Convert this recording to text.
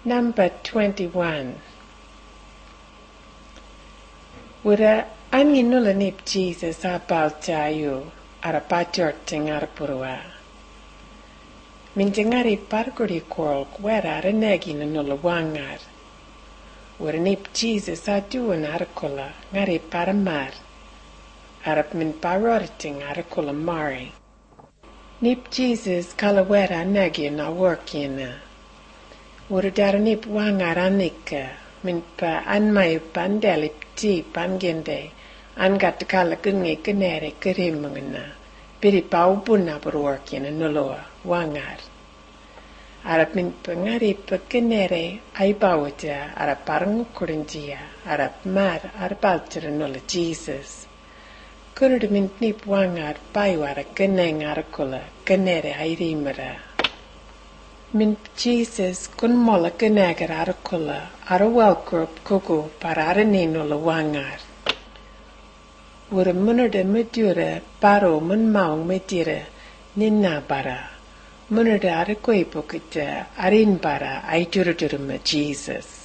Number 21. Wura anginula nip Jesus abaltayu arapachorting arapurua. Minjangari parkuri korl kwera renegi nula wangar. Wura nip Jesus aduan arakola ngari paramar. Arap min parorting arakola mari. Nip Jesus kalawera negi na workina. Wura dar nip wangar anika. Min pa anmai pandelip ti pangende angat kala gunge kenere kerimangna piri pau punna berworkina noloa wangar arap min pengari pekenere ai bawja arap parang kurinjia arap mar arapaltra nola Jesus kurud min nip wangar paiwara keneng arakula kenere ai rimara min Jesus kun mola kenagar arakula ara welkrup kuku para aranino la wangar. Wura munerde medura paro mun maung medira ninna bara. Munerde ara koi pokita arin bara ai juruduruma Jesus.